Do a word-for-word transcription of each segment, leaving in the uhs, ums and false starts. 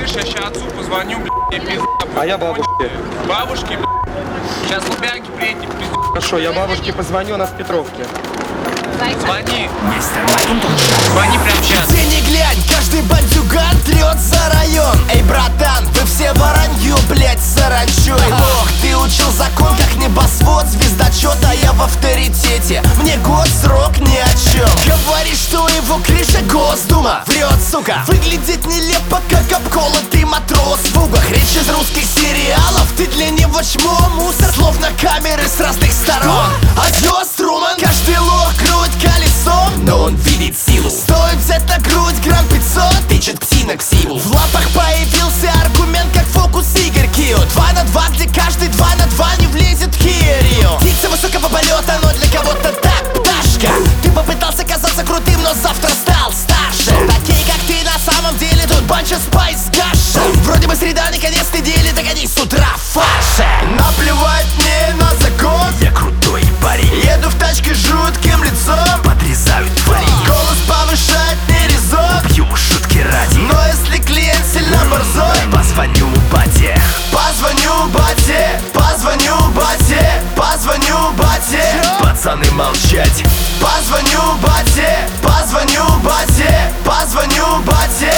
слышь, я сейчас отцу позвоню, блядь, мне пизда будет. А я бабушке. Бабушке, блядь. Сейчас лубянки приедете, пизда. Хорошо, я бабушке позвоню, она в Петровке. Звони. Звони прямо сейчас. Где не глянь, каждый бандюган трет за район. Эй, братан, вы все воронью, блять, саранчой. Ох, ты учил закон, как небосвод, звездочет, а я в авторитете. Мне год, срок, ни о чем. Говоришь, что его крыша Госдума. Врет, сука, выглядит нелепо, как обколотый матрос в угах. Речь из русских сериалов, ты для него чмо, мусор, словно камеры с разных сторон. Адьос, Труман, каждый лох крут колесом, но он видит силу. Стоит взять на грудь грамм пятьсот, тычет ктина ксиву. В лапах появился аргумент, как фокус Игорь Кио. Два на два, где каждый два на два не влезет в Кирио. Птица высокого полета, но для кого-то так пташка. Ты попытался казаться крутым, но завтра стал старше. Такие, как ты, на самом деле тут банча спайс гаши. Вроде бы среда наконец-то делит, так они с утра фарше. Наплевать мне на закон, я крутой парень. Еду в тачке с жутким лицом, подрезают твари. Голос повышать не резон, пью шутки ради. Но если клиент сильно борзой, позвоню бате. Позвоню бате, позвоню бате, позвоню бате. Пацаны молчать. Позвоню бате, позвоню бате, позвоню бате.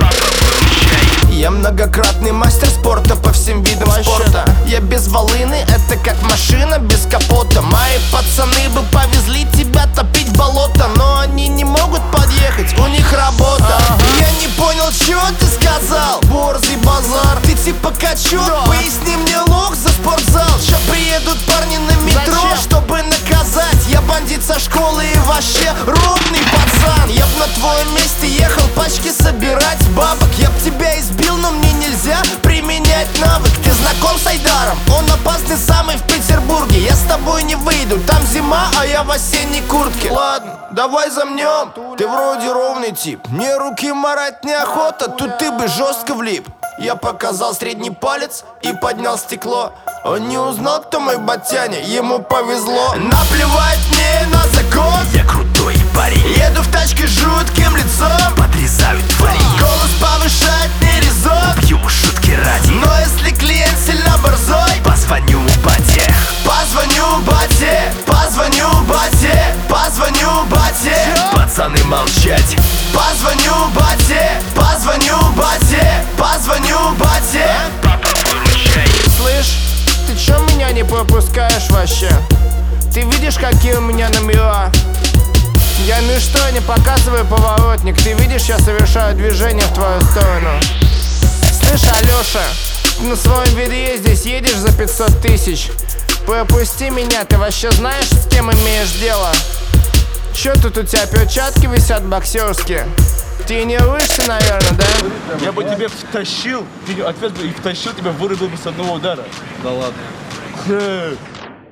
Я многократный мастер спорта по всем видам спорта. Я без волыны, это как машина без капота. Мои пацаны бы повезли тебя топить в болото, но они не могут подъехать, у них работа. ага. Я не понял, что ты сказал, борзый базар. Ты типа качок, да. Поясни мне лох за спортзал. Ща приедут парни на метро, зачем? Чтобы наказать. Я бандит со школы и вообще ровный пацан. Я б на твоем месте ехал пачки собирать бабок. Я б тебя избил, но мне нельзя применять навык. Ты знаком с Айдаром? Он опасный самый в Петербурге. Я с тобой не выйду, там зима, а я в осенней куртке. Ладно, давай замнем. Ты вроде ровный тип, мне руки марать неохота. Тут ты бы жестко влип. Я показал средний палец и поднял стекло. Он не узнал, кто мой батяня, ему повезло. Наплевать мне на закон, я крутой парень. Еду в тачке с жутким лицом, подрезают твари. Голос повышать не резон, пью шутки ради. Но если клиент сильно борзой, позвоню бате. Позвоню бате, позвоню бате, позвоню бате. Пацаны молчать. Позвоню бате, позвоню бате, позвоню бате. Слышь, ты чё меня не пропускаешь вообще? Ты видишь, какие у меня номера? Я ничто не показываю поворотник. Ты видишь, я совершаю движение в твою сторону. Слышь, Алёша, ты на своем ведре здесь едешь за пятьсот тысяч. Пропусти меня, ты вообще знаешь, с кем имеешь дело? Чё тут у тебя перчатки висят боксерские? Ты не рвешься, наверное, да? Я бы тебе втащил, ты отвез бы и втащил, тебя вырубил бы с одного удара. Да ладно.